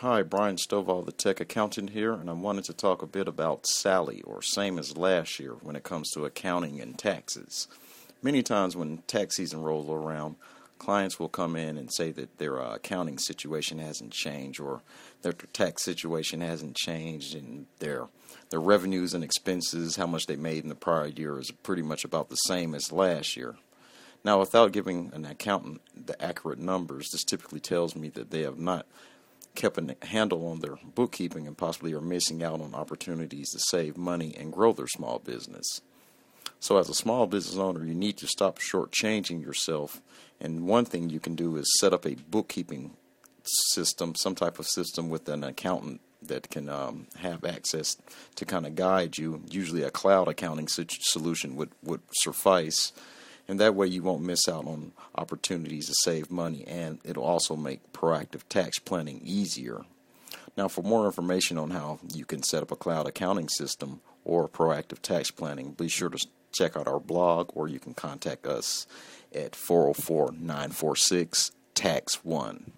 Hi, Brian Stovall, the tech accountant here, and I wanted to talk a bit about Sally, or same as last year, when it comes to accounting and taxes. Many times when tax season rolls around, clients will come in and say that their accounting situation hasn't changed, or their tax situation hasn't changed, and their revenues and expenses, how much they made in the prior year, is pretty much about the same as last year. Now, without giving an accountant the accurate numbers, this typically tells me that they have not kept a handle on their bookkeeping and possibly are missing out on opportunities to save money and grow their small business. So as a small business owner, you need to stop shortchanging yourself. And one thing you can do is set up a bookkeeping system, some type of system with an accountant that can have access to kind of guide you. Usually a cloud accounting solution would suffice. And that way you won't miss out on opportunities to save money, and it'll also make proactive tax planning easier. Now, for more information on how you can set up a cloud accounting system or proactive tax planning, be sure to check out our blog, or you can contact us at 404-946-TAX1.